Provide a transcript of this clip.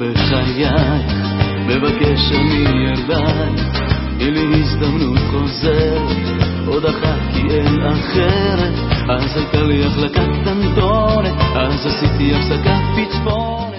בחייך, מבקש אני אלייך, תני לי הזדמנות חוזרת, עוד אחת כי אין אחרת. אז הייתה לי החלקה קטנטונת, אז עשיתי הפסקת פצפונת.